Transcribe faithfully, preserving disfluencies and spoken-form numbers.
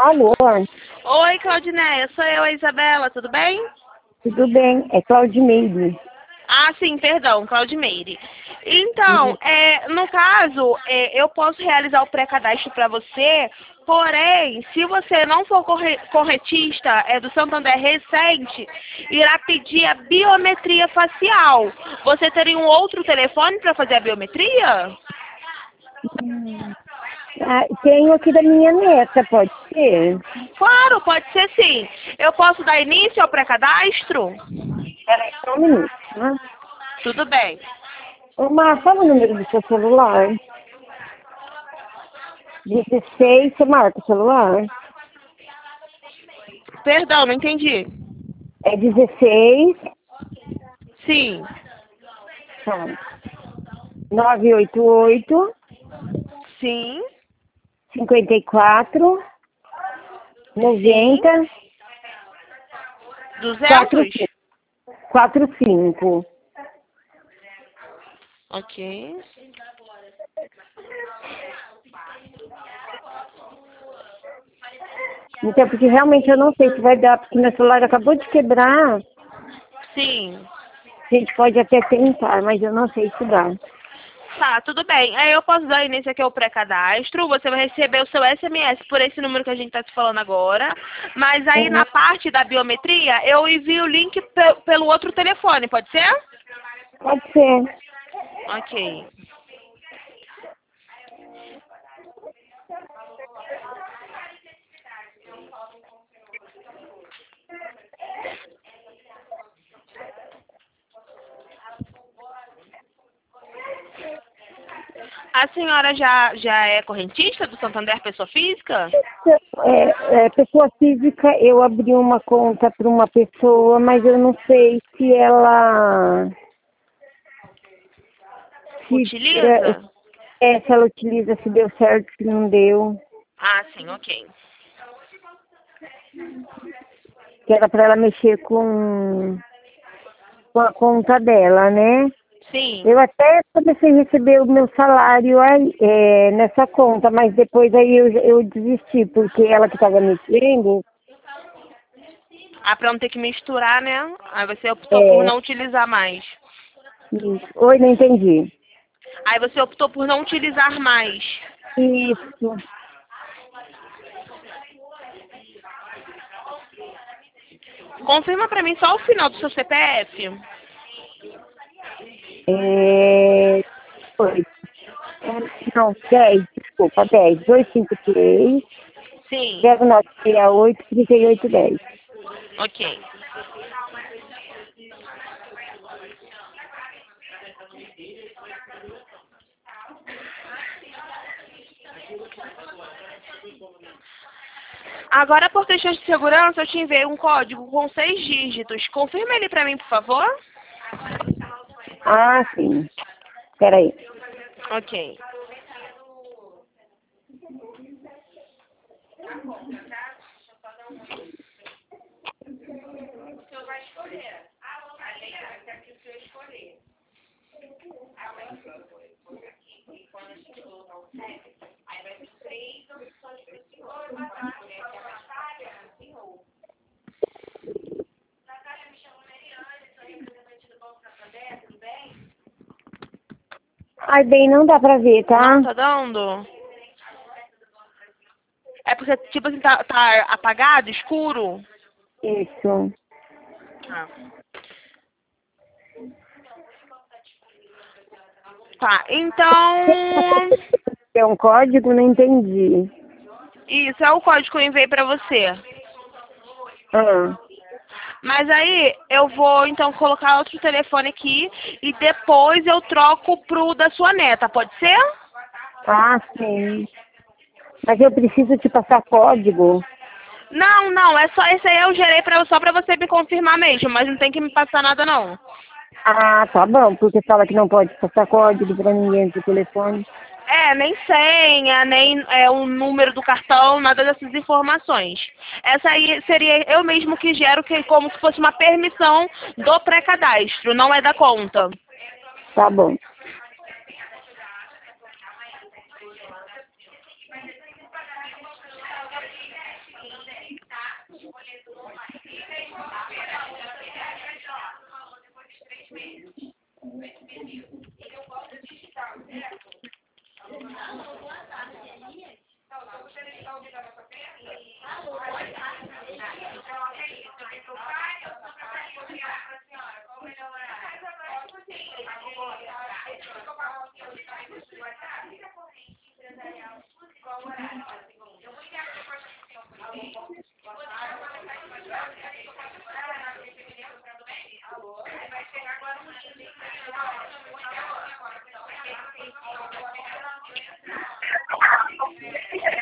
Alô, Oi, Claudineia, sou eu, a Isabela, tudo bem? tudo bem? É Claudimeire. Ah, sim, perdão, Claudimeire. Então, é, no caso, é, eu posso realizar o pré-cadastro para você, porém, se você não for corre corretista é, do Santander recente, irá pedir a biometria facial. Você teria um outro telefone para fazer a biometria? Ah, tenho aqui da minha neta, pode ser? Claro, pode ser sim. Eu posso dar início ao pré-cadastro? Peraí, só um minuto, tá? Tudo bem. Ô, Mar, fala o número do seu celular. dezesseis, você marca o celular? Perdão, não entendi. É dezesseis, Sim, tá. nove oito oito, sim, cinquenta e quatro, sim. noventa, quarenta duzentos? e cinco. quarenta e cinco. Ok. Então, porque realmente eu não sei se vai dar, porque meu celular acabou de quebrar. Sim. A gente pode até tentar, mas eu não sei se dá. Tá, tudo bem. Aí eu posso dar início aqui ao pré-cadastro. Você vai receber o seu S M S por esse número que a gente tá se falando agora. Mas aí Uhum. na parte da biometria, eu envio o link pe pelo outro telefone, pode ser? Pode ser. Ok. A senhora já, já é correntista do Santander Pessoa Física? É, é, pessoa física, eu abri uma conta para uma pessoa, mas eu não sei se ela se, é, Utiliza? é, se ela utiliza, se deu certo, se não deu. Ah, sim, ok. Que era para ela mexer com, com a conta dela, né? Sim. Eu até comecei a receber o meu salário aí, é, nessa conta, mas depois aí eu, eu desisti, porque ela que estava mexendo, Ah, pra não ter que misturar, né? Aí você optou por é, não utilizar mais. isso. Oi, não entendi. Aí você optou por não utilizar mais. Isso. Confirma pra mim só o final do seu C P F. É, oito. É, não, dez, desculpa, dez. dois cinco três, Sim. zero nove seis oito, trinta e oito dez. Ok. Agora, por questões de segurança, eu te enviei um código com seis dígitos. Confirma ele pra mim, por favor. Ah, sim. Peraí. Ok. Ai, bem, não dá pra ver, Não tá? tá dando? É porque, tipo assim, tá, tá apagado, escuro? Isso. Ah. Tá, então... É um código? Não entendi. Isso é o código que eu enviei pra você. Ah, Mas aí eu vou então colocar outro telefone aqui e depois eu troco pro da sua neta, pode ser? ah, sim. Mas eu preciso te passar código. Não, não, é só esse aí eu gerei pra, só pra você me confirmar mesmo, mas não tem que me passar nada não. Ah, tá bom, porque fala que não pode passar código pra ninguém do telefone. É, nem senha, nem é, o número do cartão, nada dessas informações. Essa aí seria eu mesmo que gero, que é como se fosse uma permissão do pré-cadastro, não é da conta. Tá bom. Alô?